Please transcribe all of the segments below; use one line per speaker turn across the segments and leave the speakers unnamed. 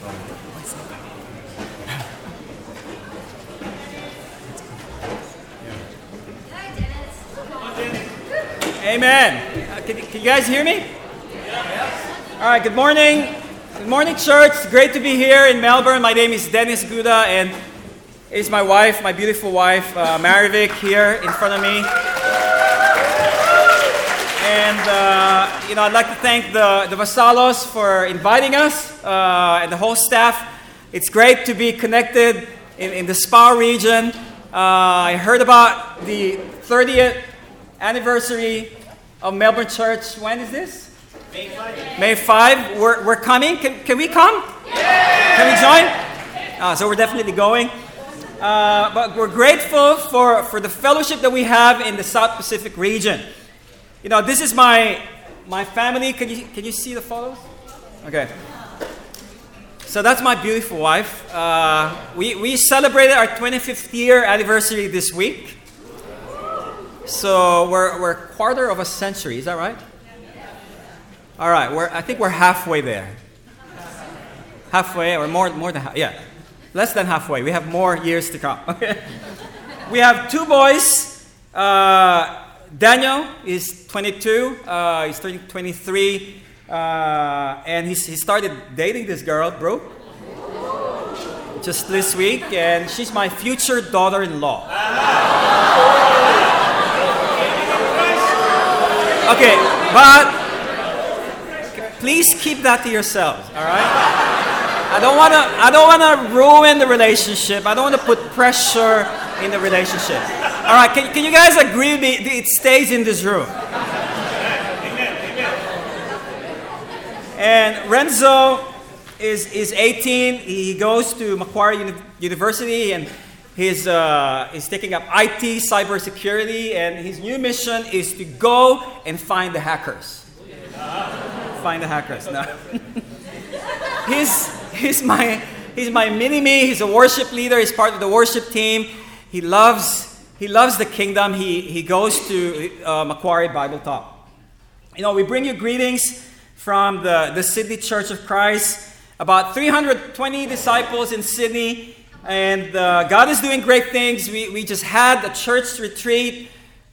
Amen. Can you guys hear me? All right, good morning. Good morning, church. It's great to be here in Melbourne. My name is Dennis Guda, and it's my wife, my beautiful wife, Marivic, here in front of me. And, I'd like to thank the Vasalos for inviting us and the whole staff. It's great to be connected in the Spa region. I heard about the 30th anniversary of Melbourne Church. When is this?
May 5.
May 5. We're coming. Can we come? Yeah! Can we join? So we're definitely going. But we're grateful for the fellowship that we have in the South Pacific region. You know, this is my family. Can you see the photos? Okay. So that's my beautiful wife. We celebrated our 25th year anniversary this week. So we're a quarter of a century. Is that right? All right. I think we're halfway there. Halfway, or more than half. Yeah, less than halfway. We have more years to come. Okay. We have two boys. Daniel is 22. He's turning 23, and he started dating this girl, Brooke, just this week, and she's my future daughter-in-law. Okay, but please keep that to yourselves, all right? I don't want to ruin the relationship. I don't want to put pressure in the relationship. All right, can you guys agree with me? It stays in this room. And Renzo is 18. He goes to Macquarie University, and he's taking up IT, cybersecurity, and his new mission is to go and find the hackers. Find the hackers. No. He's my mini-me. He's a worship leader. He's part of the worship team. He loves the kingdom. He goes to Macquarie Bible Talk. You know, we bring you greetings from the Sydney Church of Christ. About 320 disciples in Sydney. And God is doing great things. We just had a church retreat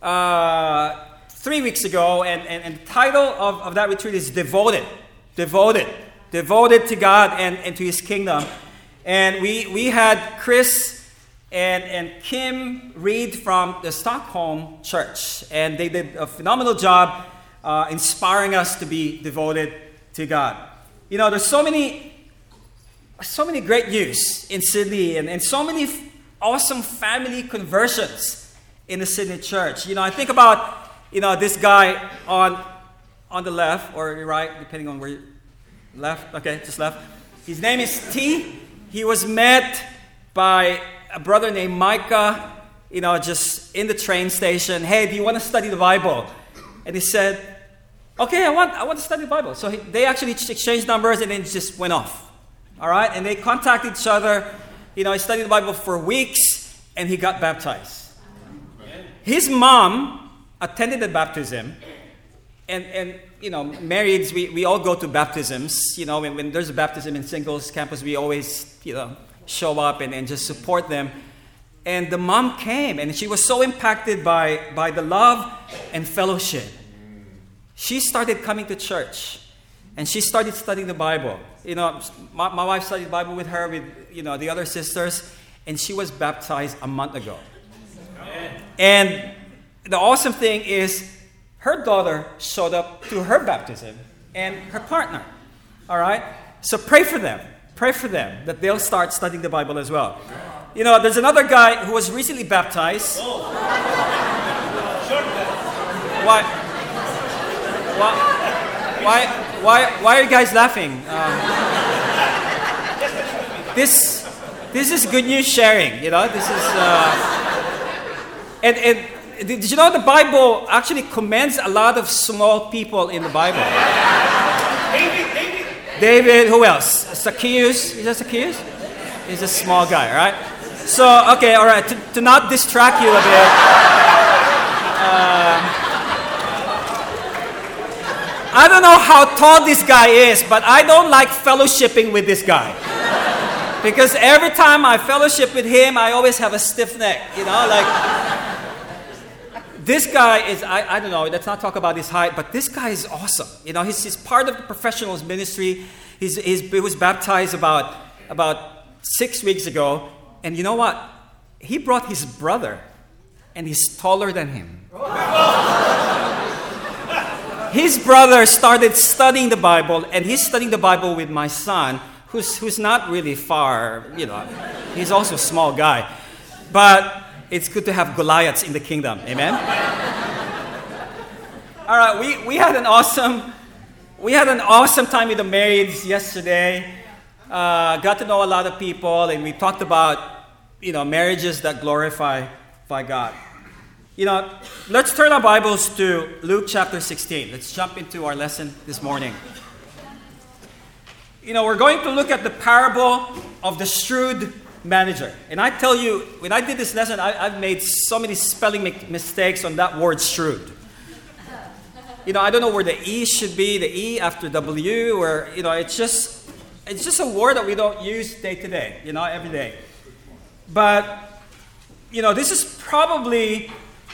3 weeks ago. And the title of that retreat is Devoted. Devoted to God and to His kingdom. And we had Chris and Kim Reed from the Stockholm Church. And they did a phenomenal job inspiring us to be devoted to God. You know, there's so many great news in Sydney and so many awesome family conversions in the Sydney church. You know, I think about, this guy on the left or right, depending on where you left. Okay, just left. His name is T. He was met by a brother named Micah, just in the train station. Hey, do you want to study the Bible? And he said, okay, I want to study the Bible. So they actually exchanged numbers and then it just went off. All right? And they contacted each other. He studied the Bible for weeks and he got baptized. His mom attended the baptism. And marrieds, we all go to baptisms. When there's a baptism in singles campus, we always, show up and just support them. And the mom came, and she was so impacted by the love and fellowship. She started coming to church, and she started studying the Bible. My wife studied the Bible with her, with the other sisters, and she was baptized a month ago. And the awesome thing is, her daughter showed up to her baptism, and her partner. All right? So pray for them. Pray for them that they'll start studying the Bible as well. There's another guy who was recently baptized. Why are you guys laughing? This is good news sharing. This is and did you know the Bible actually commends a lot of small people in the Bible? David, who else? Zacchaeus. Is that Zacchaeus? He's a small guy, all right? So, okay, all right. To not distract you a bit, I don't know how tall this guy is, but I don't like fellowshipping with this guy. Because every time I fellowship with him, I always have a stiff neck, this guy is, I don't know, let's not talk about his height, but this guy is awesome. He's part of the professionals ministry. He was baptized about 6 weeks ago. And you know what? He brought his brother, and he's taller than him. His brother started studying the Bible, and he's studying the Bible with my son, who's not really far, He's also a small guy. But it's good to have Goliaths in the kingdom. Amen? All right, we had an awesome time with the marrieds yesterday. Got to know a lot of people, and we talked about, marriages that glorify God. Let's turn our Bibles to Luke chapter 16. Let's jump into our lesson this morning. We're going to look at the parable of the shrewd manager. And I tell you, when I did this lesson, I've made so many spelling mistakes on that word shrewd. I don't know where the E should be, the E after W, or, it's just a word that we don't use day to day, every day. But, this is probably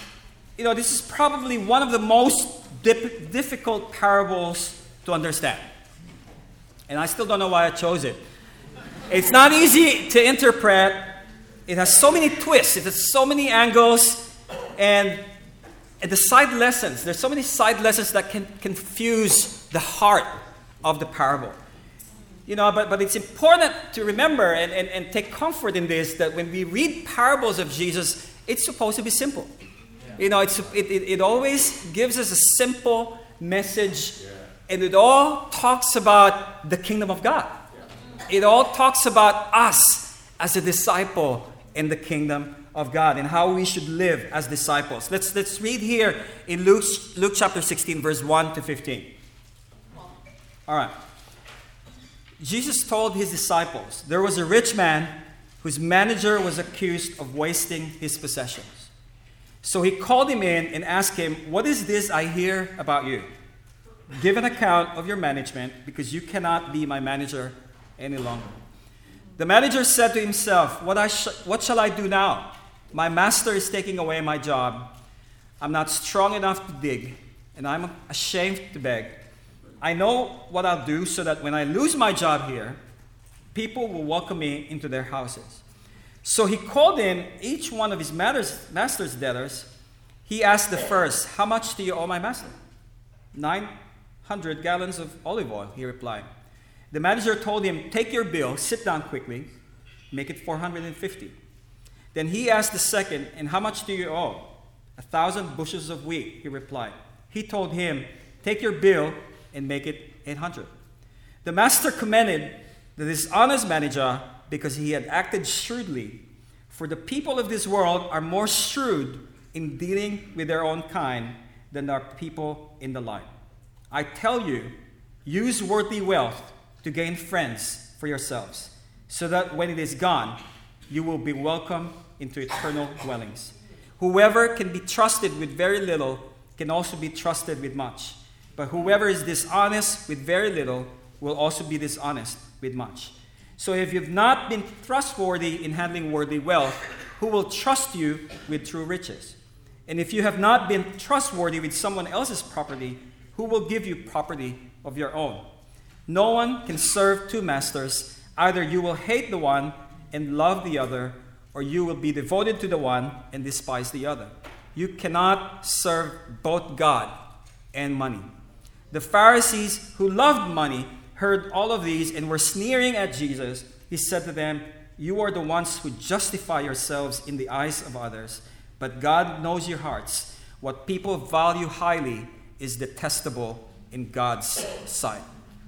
one of the most difficult parables to understand. And I still don't know why I chose it. It's not easy to interpret. It has so many twists. It has so many angles. And the side lessons. There's so many side lessons that can confuse the heart of the parable. But it's important to remember and take comfort in this, that when we read parables of Jesus, it's supposed to be simple. It always gives us a simple message. And it all talks about the kingdom of God. It all talks about us as a disciple in the kingdom of God and how we should live as disciples. Let's read here in Luke chapter 16, verse 1 to 15. All right. Jesus told his disciples, there was a rich man whose manager was accused of wasting his possessions. So he called him in and asked him, what is this I hear about you? Give an account of your management, because you cannot be my manager any longer. The manager said to himself, what shall I do now? My master is taking away my job. I'm not strong enough to dig, and I'm ashamed to beg. I know what I'll do so that when I lose my job here, people will welcome me into their houses. So he called in each one of his master's debtors. He asked the first, how much do you owe my master? 900 gallons of olive oil, he replied. The manager told him, take your bill, sit down quickly, make it 450. Then he asked the second, and how much do you owe? 1,000 bushels of wheat, he replied. He told him, take your bill and make it 800. The master commended the dishonest manager because he had acted shrewdly. For the people of this world are more shrewd in dealing with their own kind than are people in the light. I tell you, use worldly wealth to gain friends for yourselves, so that when it is gone, you will be welcomed into eternal dwellings. Whoever can be trusted with very little can also be trusted with much. But whoever is dishonest with very little will also be dishonest with much. So if you've not been trustworthy in handling worldly wealth, who will trust you with true riches? And if you have not been trustworthy with someone else's property, who will give you property of your own? No one can serve two masters. Either you will hate the one and love the other, or you will be devoted to the one and despise the other. You cannot serve both God and money. The Pharisees who loved money heard all of these and were sneering at Jesus. He said to them, you are the ones who justify yourselves in the eyes of others, but God knows your hearts. What people value highly is detestable in God's sight.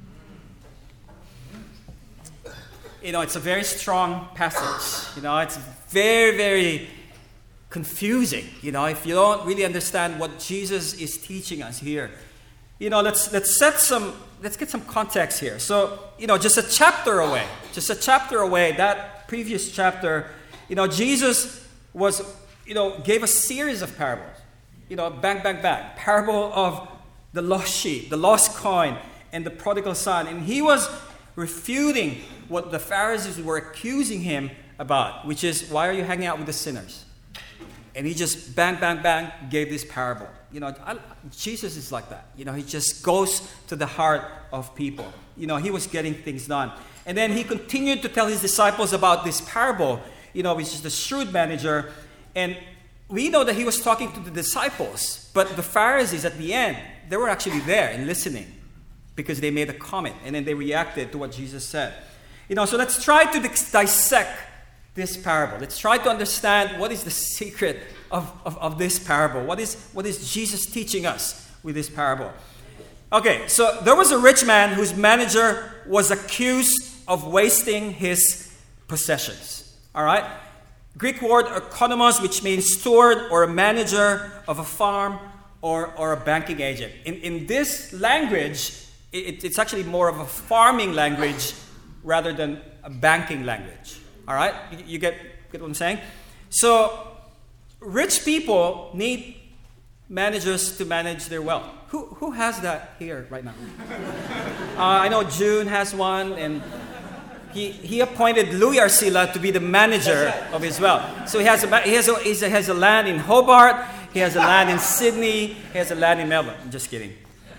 It's a very strong passage. It's very, very confusing. If you don't really understand what Jesus is teaching us here. Let's get some context here. So, just a chapter away, that previous chapter, Jesus gave a series of parables. Bang, bang, bang. Parable of the lost sheep, the lost coin, and the prodigal son. And he was refuting what the Pharisees were accusing him about, which is, why are you hanging out with the sinners? And he just bang, bang, bang, gave this parable. Jesus is like that. He just goes to the heart of people. He was getting things done. And then he continued to tell his disciples about this parable, which is the shrewd manager. And we know that he was talking to the disciples, but the Pharisees at the end, they were actually there and listening because they made a comment and then they reacted to what Jesus said. So let's try to dissect this parable. Let's try to understand what is the secret of this parable. What is Jesus teaching us with this parable? Okay, so there was a rich man whose manager was accused of wasting his possessions. All right? Greek word economos, which means steward or a manager of a farm or a banking agent. In this language, it's actually more of a farming language rather than a banking language. All right? You get what I'm saying? So, rich people need managers to manage their wealth. Who has that here right now? I know June has one, and he appointed Louis Arcila to be the manager of his wealth. So he has a land in Hobart, he has a land in Sydney, he has a land in Melbourne. I'm just kidding.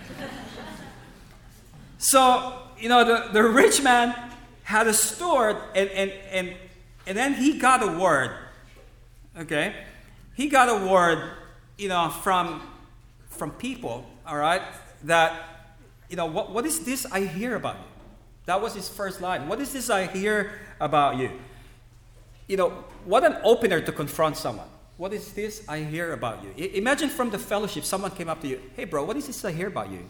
So, the rich man had a steward, and then he got a word. Okay? He got a word, from people, all right, that, what is this I hear about you? That was his first line. What is this I hear about you? What an opener to confront someone. What is this I hear about you? Imagine from the fellowship, someone came up to you, hey bro, what is this I hear about you?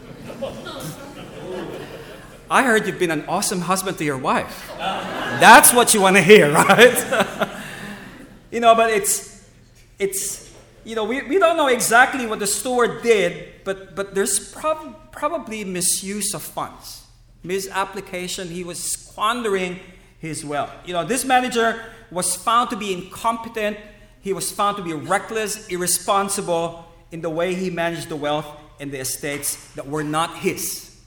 I heard you've been an awesome husband to your wife. That's what you want to hear, right? But it's we don't know exactly what the steward did, but there's probably misuse of funds. Misapplication. He was squandering his wealth. This manager was found to be incompetent. He was found to be reckless, irresponsible in the way he managed the wealth and the estates that were not his.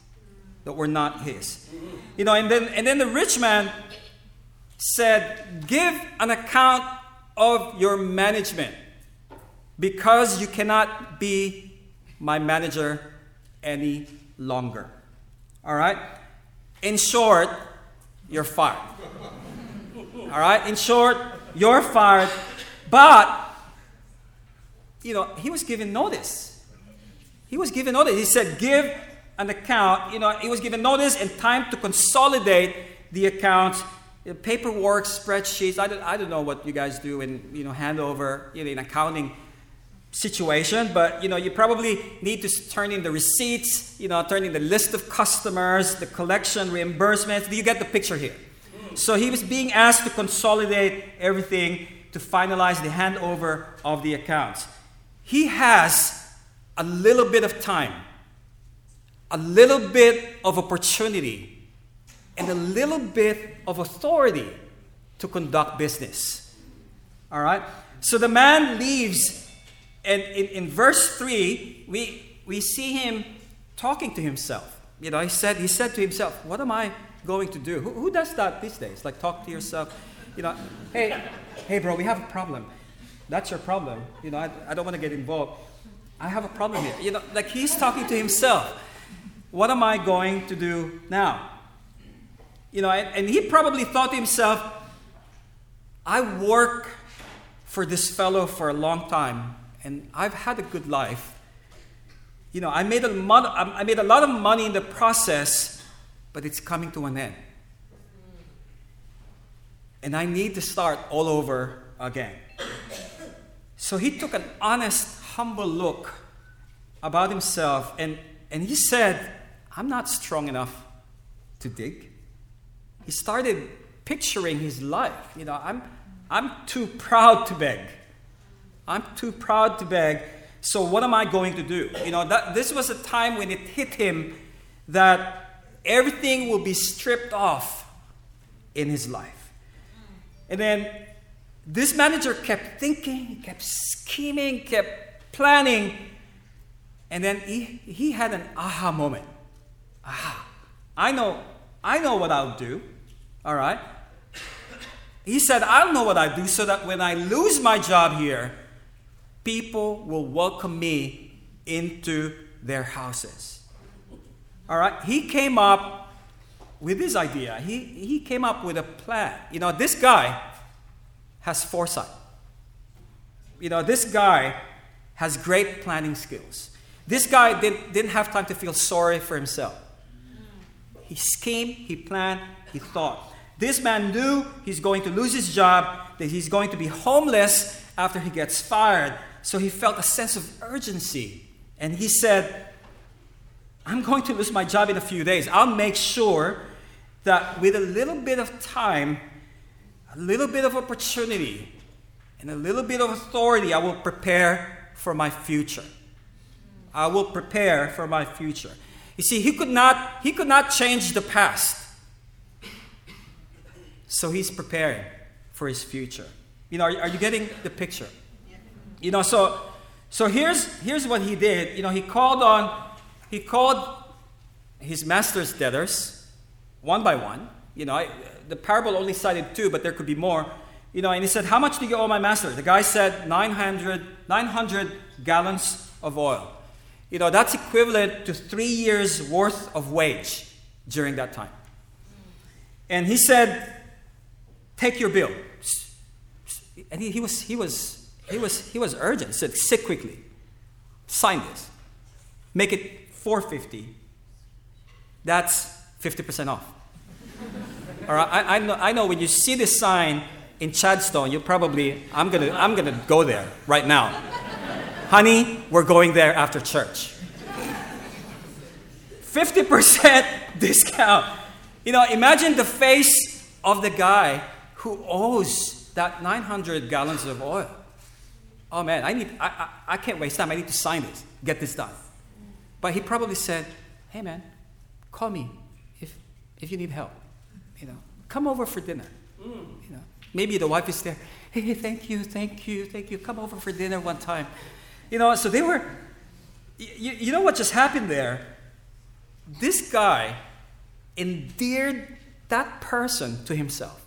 And then the rich man said, give an account of your management, because you cannot be my manager any longer. All right? In short, you're fired. All right? In short, you're fired. But, he was given notice. He said, give an account. He was given notice and time to consolidate the accounts, paperwork, spreadsheets. I don't know what you guys do in, hand over in accounting situation, but you probably need to turn in the receipts, turn in the list of customers, the collection, reimbursements. Do you get the picture here? So he was being asked to consolidate everything to finalize the handover of the accounts. He has a little bit of time, a little bit of opportunity, and a little bit of authority to conduct business. All right? So the man leaves. And in verse 3, we see him talking to himself. He said to himself, what am I going to do? Who does that these days? Like, talk to yourself. Hey bro, we have a problem. That's your problem. I don't want to get involved. I have a problem here. Like, he's talking to himself. What am I going to do now? And he probably thought to himself, I work for this fellow for a long time, and I've had a good life. I made a lot of money in the process, but it's coming to an end. And I need to start all over again. So he took an honest, humble look about himself, and he said, I'm not strong enough to dig. He started picturing his life. I'm too proud to beg. I'm too proud to beg. So what am I going to do? This was a time when it hit him that everything will be stripped off in his life. And then this manager kept thinking, kept scheming, kept planning. And then he had an aha moment. Aha. I know what I'll do. All right? He said, I'll know what I do so that when I lose my job here, people will welcome me into their houses. All right? He came up with this idea. He came up with a plan. This guy has foresight. This guy has great planning skills. This guy didn't have time to feel sorry for himself. He schemed, he planned, he thought. This man knew he's going to lose his job, that he's going to be homeless after he gets fired. So he felt a sense of urgency. And he said, I'm going to lose my job in a few days. I'll make sure that with a little bit of time, a little bit of opportunity, and a little bit of authority, I will prepare for my future. I will prepare for my future. You see, he could not change the past. So preparing for his future. Are you getting the picture? So here's what he did. He called his master's debtors one by one. The parable only cited 2, but there could be more. And he said, how much do you owe my master? The guy said 900 gallons of oil. That's equivalent to 3 years worth of wage during that time. And he said, take your bill. And he was urgent. He said, sit quickly. Sign this. Make it $450. That's 50% off. All right. I know when you see this sign in Chadstone, you probably, I'm gonna go there right now. Honey, we're going there after church. 50% discount. Imagine the face of the guy who owes that 900 gallons of oil. Oh man, I can't waste time. I need to sign this, get this done. But he probably said, hey man, call me if you need help. Come over for dinner. Maybe the wife is there. Hey, thank you. Come over for dinner one time. So they were, you know what just happened there? This guy endeared that person to himself.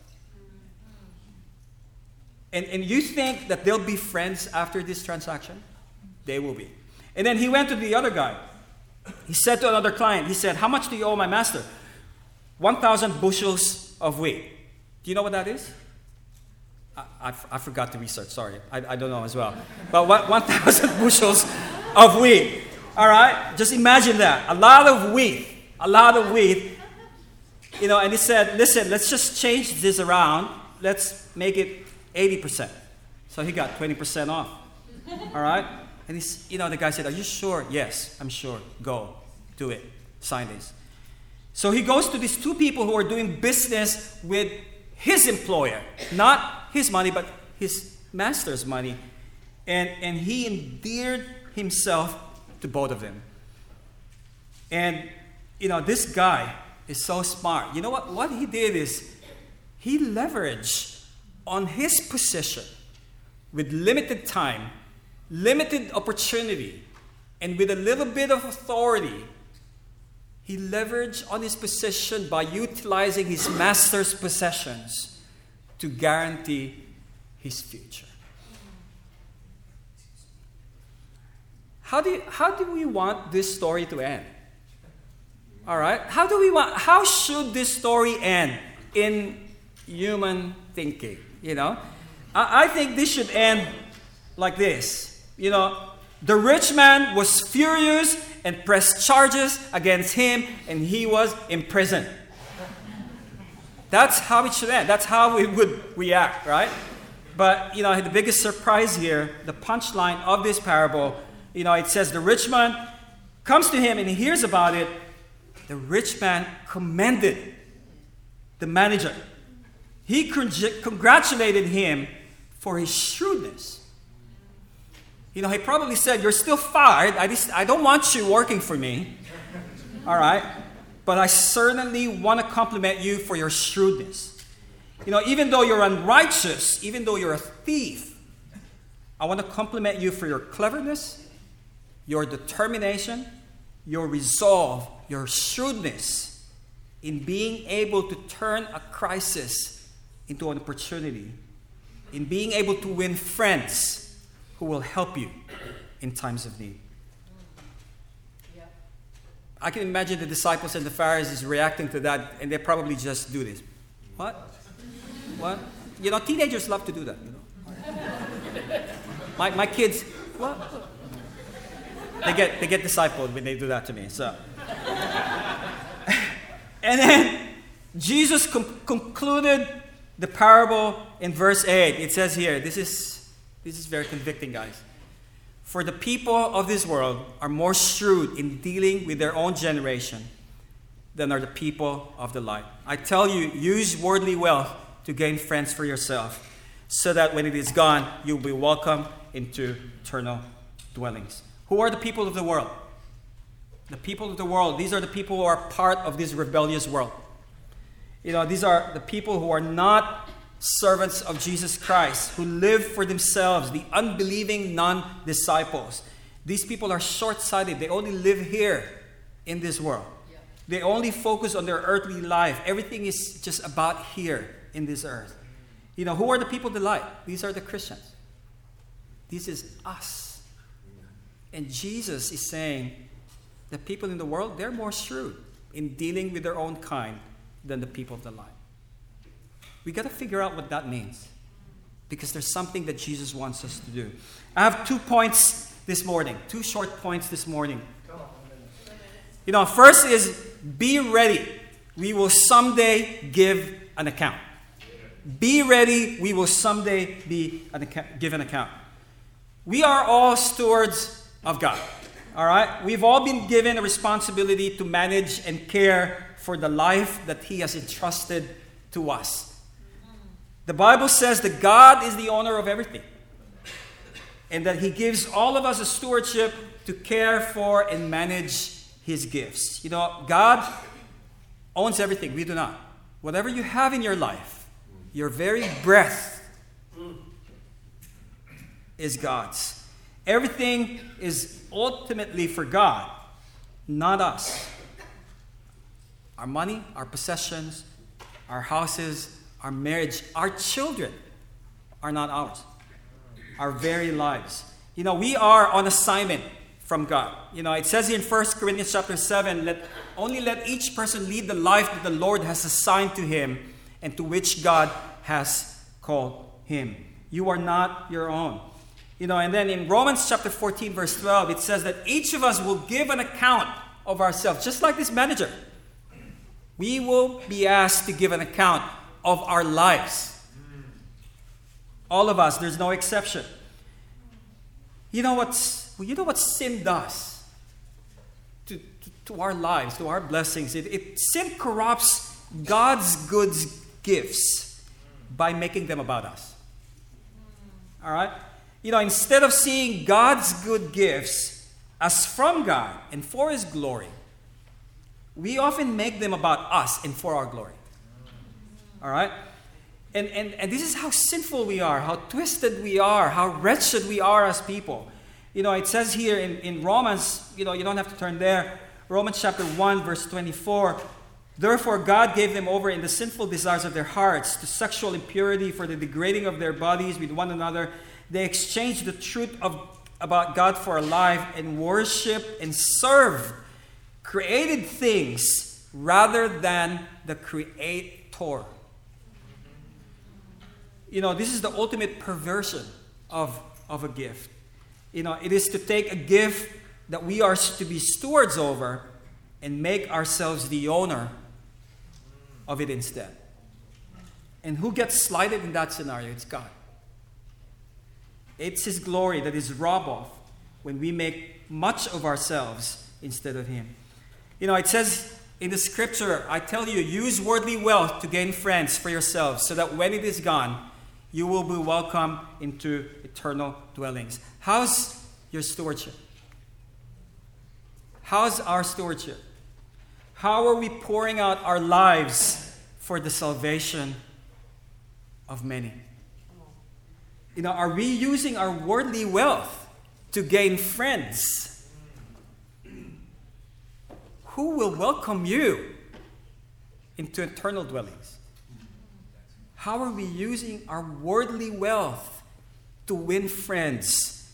And you think that they'll be friends after this transaction? They will be. And then he went to the other guy. He said to another client, he said, how much do you owe my master? 1,000 bushels of wheat. Do you know what that is? I forgot to research, sorry. I don't know as well. But 1,000 bushels of wheat. All right? Just imagine that. A lot of wheat. And he said, listen, let's just change this around. Let's make it 80%. So he got 20% off. All right? And the guy said, are you sure? Yes, I'm sure. Go. Do it. Sign this. So he goes to these 2 people who are doing business with his employer. Not his money, but his master's money. And he endeared himself to both of them. And, this guy is so smart. You know what? What he did is he leveraged on his position with limited time, limited opportunity, and with a little bit of authority. He leveraged on his position by utilizing his master's possessions to guarantee his future. How do we want this story to end? All right? How should this story end in human thinking? I think this should end like this. The rich man was furious and pressed charges against him, and he was imprisoned. That's how it should end. That's how we would react, right? But, the biggest surprise here, the punchline of this parable, it says the rich man comes to him and he hears about it. The rich man commended the manager. He congratulated him for his shrewdness. He probably said, you're still fired. I don't want you working for me. All right? But I certainly want to compliment you for your shrewdness. Even though you're unrighteous, even though you're a thief, I want to compliment you for your cleverness, your determination, your resolve, your shrewdness in being able to turn a crisis into an opportunity, in being able to win friends who will help you in times of need. I can imagine the disciples and the Pharisees reacting to that, and they probably just do this. What? What? You know, teenagers love to do that. You know? My kids, what? They get discipled when they do that to me. So, and then Jesus concluded the parable in verse 8. It says here, this is very convicting, guys. For the people of this world are more shrewd in dealing with their own generation than are the people of the light. I tell you, use worldly wealth to gain friends for yourself, so that when it is gone, you'll be welcomed into eternal dwellings. Who are the people of the world? The people of the world, these are the people who are part of this rebellious world. You know, these are the people who are not servants of Jesus Christ, who live for themselves, the unbelieving non-disciples. These people are short-sighted. They only live here in this world. They only focus on their earthly life. Everything is just about here in this earth. You know, who are the people of the light? These are the Christians. This is us. And Jesus is saying the people in the world, they're more shrewd in dealing with their own kind than the people of the light. We got to figure out what that means, because there's something that Jesus wants us to do. I have 2 points this morning, 2 short points this morning. You know, first is be ready. We will someday give an account. Be ready. We will someday give an account. We are all stewards of God. All right? We've all been given a responsibility to manage and care for the life that He has entrusted to us. The Bible says that God is the owner of everything, and that He gives all of us a stewardship to care for and manage His gifts. You know, God owns everything. We do not. Whatever you have in your life, your very breath is God's. Everything is ultimately for God, not us. Our money, our possessions, our houses, our marriage, our children are not ours. Our very lives. You know, we are on assignment from God. You know, it says here in 1 Corinthians chapter 7, let each person lead the life that the Lord has assigned to him and to which God has called him. You are not your own. You know, and then in Romans chapter 14, verse 12, it says that each of us will give an account of ourselves, just like this manager. We will be asked to give an account of our lives. All of us, there's no exception. You know what sin does to our lives, to our blessings? Sin corrupts God's good gifts by making them about us. All right? You know, instead of seeing God's good gifts as from God and for His glory, we often make them about us and for our glory. All right? And this is how sinful we are, how twisted we are, how wretched we are as people. You know, it says here in Romans, you know, you don't have to turn there. Romans chapter 1, verse 24. Therefore, God gave them over in the sinful desires of their hearts to sexual impurity for the degrading of their bodies with one another. They exchanged the truth about God for a lie and worship and serve created things rather than the Creator. You know, this is the ultimate perversion of a gift. You know, it is to take a gift that we are to be stewards over and make ourselves the owner of it instead. And who gets slighted in that scenario? It's God. It's His glory that is robbed of when we make much of ourselves instead of Him. You know, it says in the scripture, I tell you, use worldly wealth to gain friends for yourselves, so that when it is gone, you will be welcomed into eternal dwellings. How's your stewardship? How's our stewardship? How are we pouring out our lives for the salvation of many? You know, are we using our worldly wealth to gain friends who will welcome you into eternal dwellings? How are we using our worldly wealth to win friends?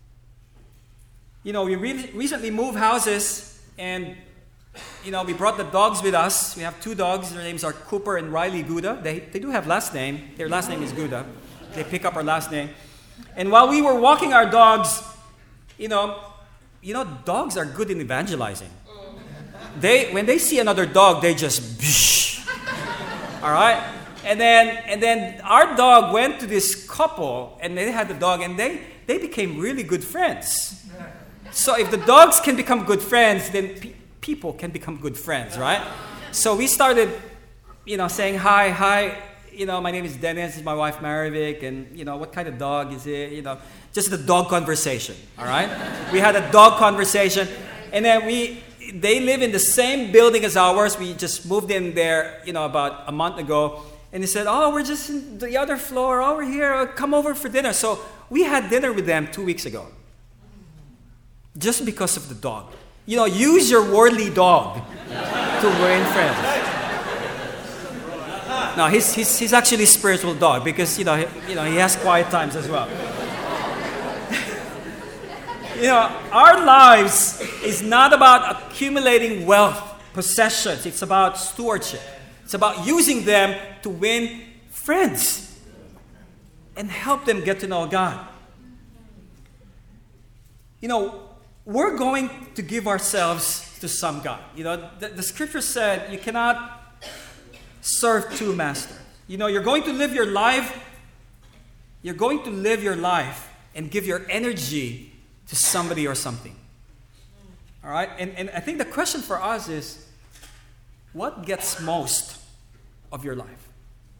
We recently moved houses, and we brought the dogs with us. We have 2 dogs. Their names are Cooper and Riley Gouda. They do have last name. Their last name is Gouda. They pick up our last name. And while we were walking our dogs, dogs are good in evangelizing. When they see another dog, they just bish. All right? And then our dog went to this couple, and they had the dog, and they became really good friends. So if the dogs can become good friends, then people can become good friends, right? So we started, saying hi. My name is Dennis. This is my wife Maravik, and what kind of dog is it? Just the dog conversation. All right. We had a dog conversation, and then they live in the same building as ours. We just moved in there, about a month ago. And he said, "Oh, we're just in the other floor. Over here. Come over for dinner." So we had dinner with them 2 weeks ago. Just because of the dog. Use your worldly dog to win friends. No, he's actually a spiritual dog because he has quiet times as well. Our lives is not about accumulating wealth, possessions. It's about stewardship. It's about using them to win friends and help them get to know God. We're going to give ourselves to some God. The scripture said you cannot serve 2 masters. You're going to live your life. You're going to live your life and give your energy to somebody or something. All right? And I think the question for us is, what gets most of your life?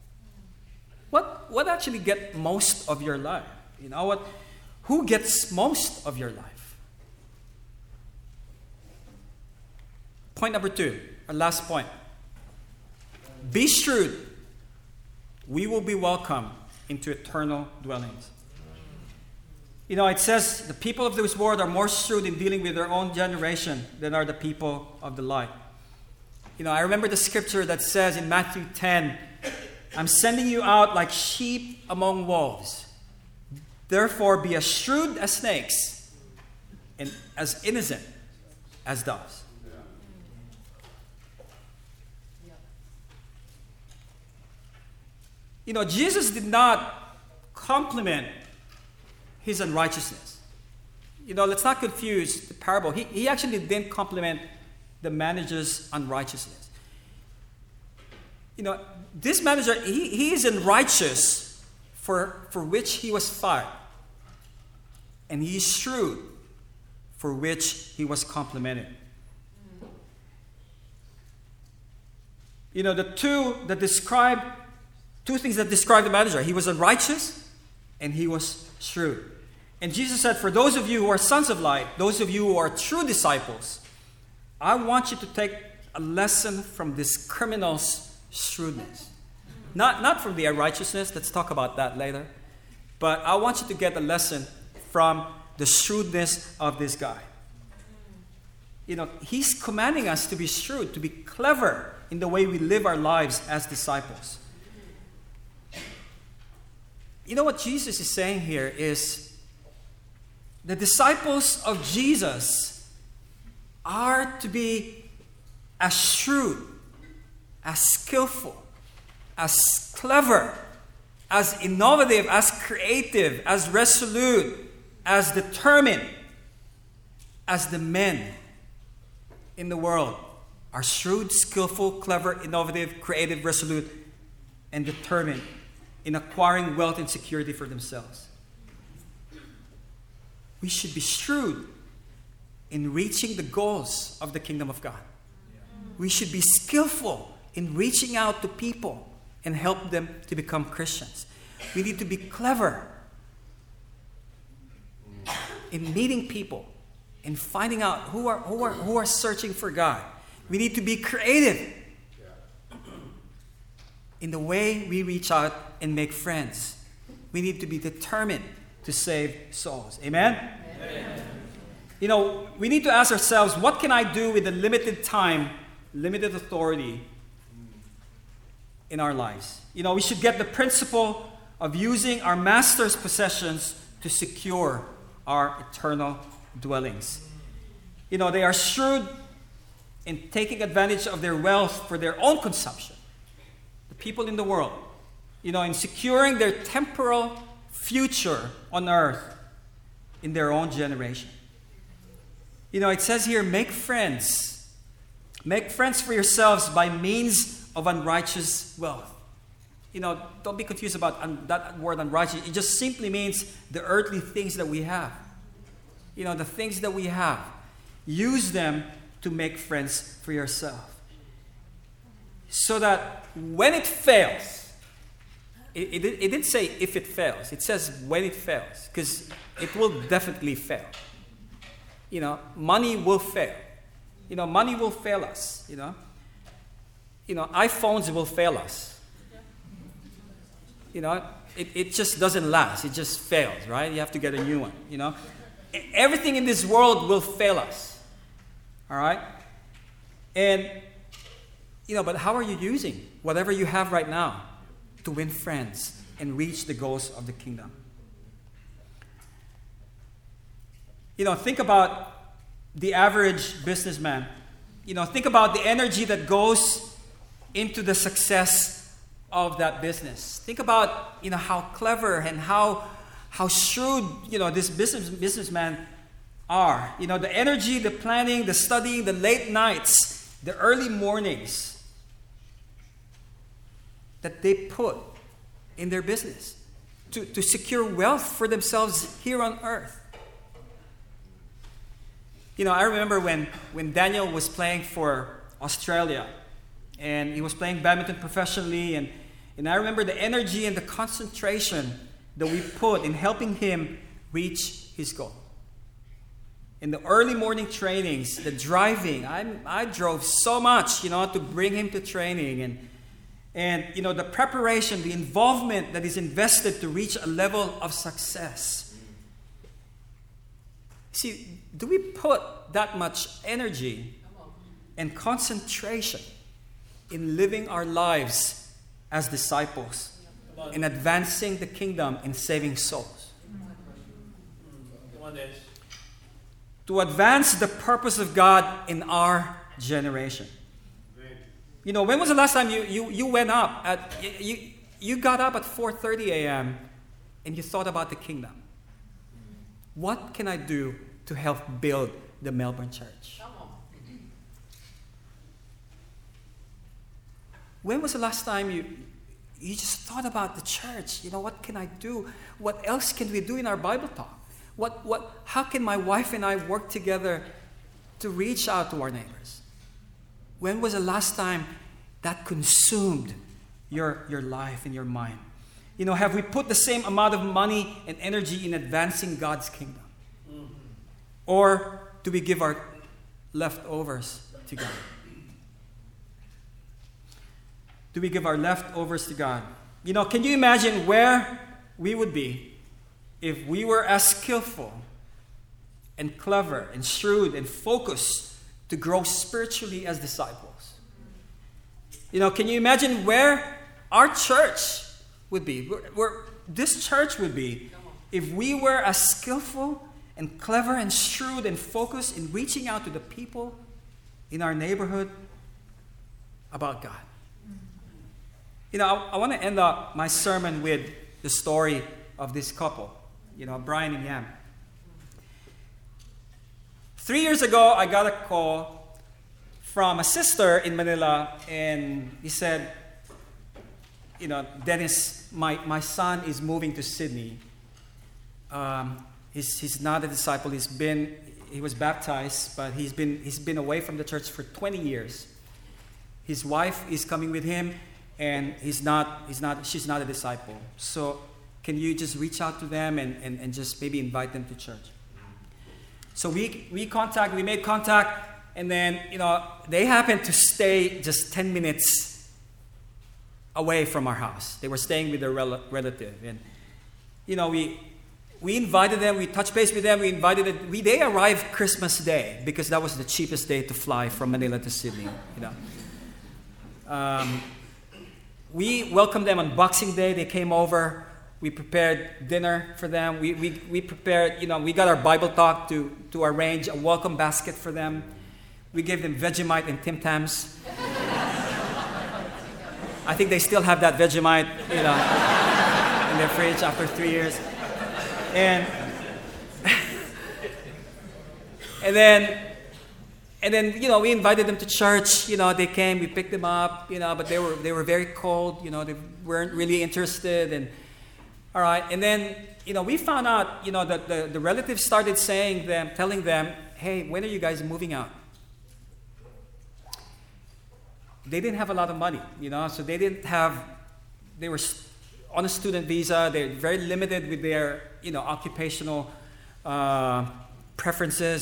What actually gets most of your life? Who gets most of your life? Point number 2, our last point. Be shrewd. We will be welcomed into eternal dwellings. It says the people of this world are more shrewd in dealing with their own generation than are the people of the light. I remember the scripture that says in Matthew 10, "I'm sending you out like sheep among wolves. Therefore be as shrewd as snakes and as innocent as doves." Jesus did not compliment his unrighteousness. Let's not confuse the parable. He actually didn't compliment the manager's unrighteousness. This manager, he is unrighteous for which he was fired. And he is shrewd for which he was complimented. The two things that describe the manager. He was unrighteous and he was shrewd. And Jesus said, for those of you who are sons of light, those of you who are true disciples, I want you to take a lesson from this criminal's shrewdness. Not from the unrighteousness, let's talk about that later. But I want you to get a lesson from the shrewdness of this guy. He's commanding us to be shrewd, to be clever in the way we live our lives as disciples. What Jesus is saying here is the disciples of Jesus are to be as shrewd, as skillful, as clever, as innovative, as creative, as resolute, as determined as the men in the world are shrewd, skillful, clever, innovative, creative, resolute, and determined in acquiring wealth and security for themselves. We should be shrewd in reaching the goals of the kingdom of God. We should be skillful in reaching out to people and help them to become Christians. We need to be clever in meeting people and finding out who are searching for God. We need to be creative in the way we reach out and make friends. We need to be determined to save souls. Amen? Amen. we need to ask ourselves, what can I do with the limited time, limited authority in our lives? We should get the principle of using our master's possessions to secure our eternal dwellings. They are shrewd in taking advantage of their wealth for their own consumption. The people in the world, in securing their temporal future on earth in their own generation. It says here, make friends. Make friends for yourselves by means of unrighteous wealth. Don't be confused about that word unrighteous. It just simply means the earthly things that we have. The things that we have. Use them to make friends for yourself. So that when it fails, it didn't say if it fails. It says when it fails. Because it will definitely fail. Money will fail. Money will fail us. iPhones will fail us. It just doesn't last. It just fails, right? You have to get a new one, Everything in this world will fail us. All right? And, but how are you using whatever you have right now to win friends and reach the goals of the kingdom? Think about the average businessman. Think about the energy that goes into the success of that business. Think about, how clever and how shrewd, this businessman are. The energy, the planning, the studying, the late nights, the early mornings that they put in their business to secure wealth for themselves here on earth. I remember when Daniel was playing for Australia, and he was playing badminton professionally, and I remember the energy and the concentration that we put in helping him reach his goal. In the early morning trainings, the driving, I drove so much, to bring him to training, and the preparation, the involvement that is invested to reach a level of success. See, do we put that much energy and concentration in living our lives as disciples, in advancing the kingdom, in saving souls? To advance the purpose of God in our generation. When was the last time you went up you got up at 4:30 a.m. and you thought about the kingdom? What can I do to help build the Melbourne church? When was the last time you just thought about the church? What can I do? What else can we do in our Bible talk? How can my wife and I work together to reach out to our neighbors? When was the last time that consumed your life and your mind? Have we put the same amount of money and energy in advancing God's kingdom? Or do we give our leftovers to God? Do we give our leftovers to God? Can you imagine where we would be if we were as skillful and clever and shrewd and focused to grow spiritually as disciples? Can you imagine where our church would be, where this church would be, if we were as skillful and clever and shrewd and focused in reaching out to the people in our neighborhood about God? I want to end up my sermon with the story of this couple, Brian and Yam. 3 years ago, I got a call from a sister in Manila, and he said, Dennis, my son is moving to Sydney. He's not a disciple. He was baptized, but he's been away from the church for 20 years. His wife is coming with him, and she's not a disciple. So can you just reach out to them and just maybe invite them to church? So we made contact, and then they happened to stay just 10 minutes away from our house. They were staying with their relative, and we invited them, we touched base with them, they arrived Christmas Day because that was the cheapest day to fly from Manila to Sydney, we welcomed them on Boxing Day. They came over. We prepared dinner for them. We prepared, we got our Bible talk to arrange a welcome basket for them. We gave them Vegemite and Tim Tams. I think they still have that Vegemite, in their fridge after 3 years. And then we invited them to church. They came, we picked them up, but they were very cold. They weren't really interested. And all right, and then we found out that the relatives started telling them, hey, when are you guys moving out? They didn't have a lot of money, so they were on a student visa. They're very limited with their, occupational preferences,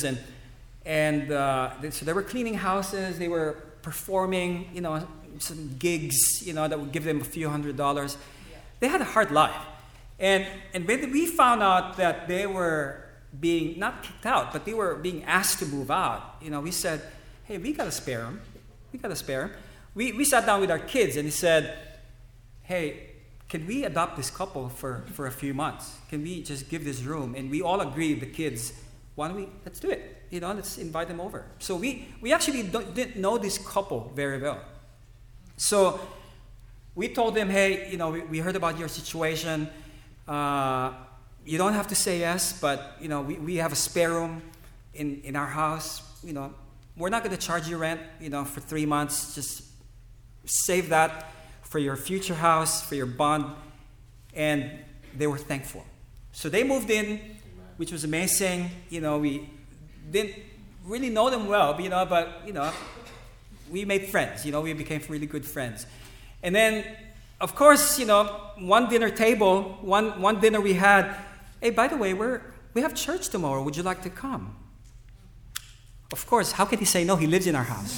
so they were cleaning houses. They were performing, some gigs, that would give them a few $100s. Yeah. They had a hard life, and when we found out that they were being not kicked out, but they were being asked to move out, we said, hey, we gotta spare them. We sat down with our kids and he said, hey, can we adopt this couple for a few months? Can we just give this room? And we all agreed, the kids, let's do it. Let's invite them over. So we actually didn't know this couple very well. So we told them, hey, we heard about your situation. You don't have to say yes, but, we have a spare room in our house. We're not going to charge you rent, for 3 months. Just save that for your future house, for your bond. And they were thankful. So they moved in, which was amazing. We didn't really know them well, but we made friends. We became really good friends. And then, of course, one dinner table, one dinner we had, hey, by the way, we have church tomorrow. Would you like to come? Of course, how can he say no? He lives in our house.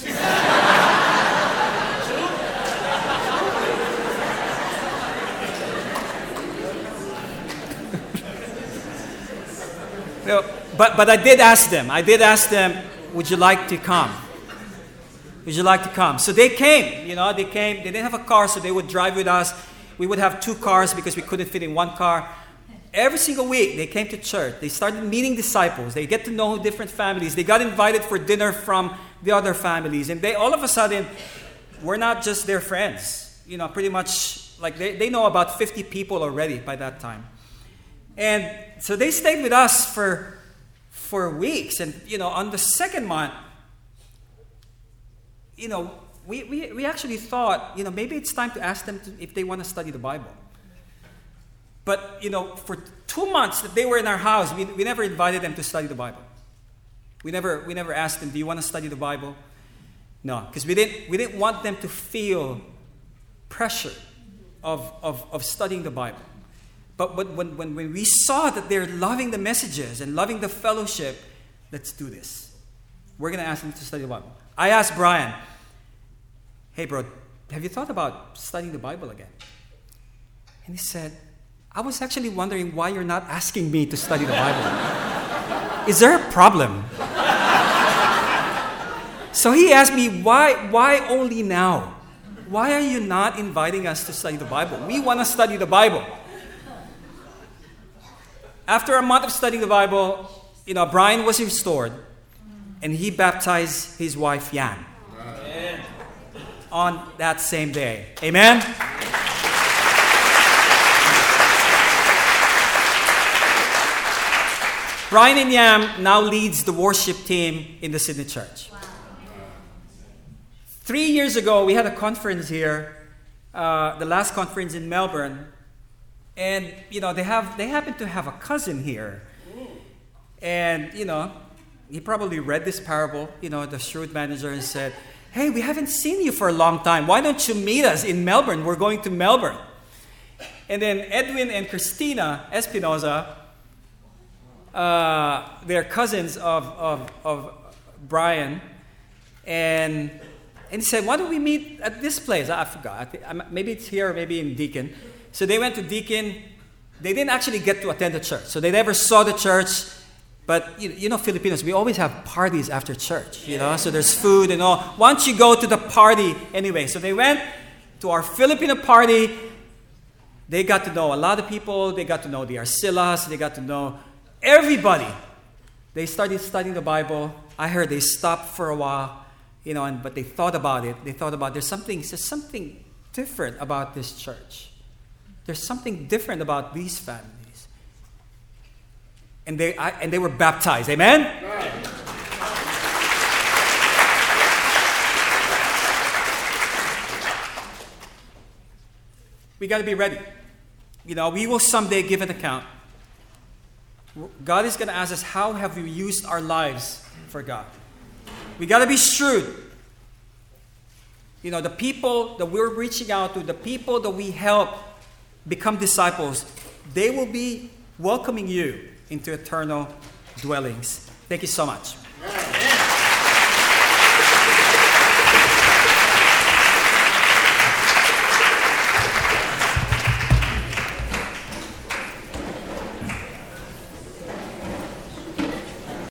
But I did ask them, would you like to come? Would you like to come? So they came, they came. They didn't have a car, so they would drive with us. We would have 2 cars because we couldn't fit in 1 car. Every single week, they came to church. They started meeting disciples. They get to know different families. They got invited for dinner from the other families. And they, all of a sudden, we're not just their friends. Pretty much, like they know about 50 people already by that time. And so they stayed with us for weeks. And, on the second month, we actually thought, maybe it's time to ask them if they want to study the Bible. But, for 2 months that they were in our house, we never invited them to study the Bible. We never asked them, do you want to study the Bible? No, because we didn't want them to feel pressure of studying the Bible. But when we saw that they're loving the messages and loving the fellowship, let's do this. We're going to ask them to study the Bible. I asked Brian, hey, bro, have you thought about studying the Bible again? And he said, I was actually wondering why you're not asking me to study the Bible. Is there a problem? So he asked me, why only now? Why are you not inviting us to study the Bible? We want to study the Bible. After a month of studying the Bible, Brian was restored, and he baptized his wife, Yan, on that same day. Amen? Brian and Yam now leads the worship team in the Sydney church. Wow. 3 years ago, we had a conference here, the last conference in Melbourne, and they happen to have a cousin here, and he probably read this parable, the shrewd manager, and said, "Hey, we haven't seen you for a long time. Why don't you meet us in Melbourne? We're going to Melbourne." And then Edwin and Christina Espinoza, they're cousins of Brian, and he said, "Why don't we meet at this place?" I forgot. Maybe it's here, or maybe in Deakin. So they went to Deakin, they didn't actually get to attend the church. So they never saw the church. But, you know, Filipinos, we always have parties after church, you know. So there's food and all. Why don't you go to the party anyway? So they went to our Filipino party. They got to know a lot of people. They got to know the Arcilas. They got to know everybody. They started studying the Bible. I heard they stopped for a while, you know, but they thought about it. They thought about there's something different about this church. There's something different about these families. And they were baptized. Amen? Right. We got to be ready. You know, we will someday give an account. God is going to ask us, how have we used our lives for God? We got to be shrewd. You know, the people that we're reaching out to, the people that we help become disciples, they will be welcoming you into eternal dwellings. Thank you so much.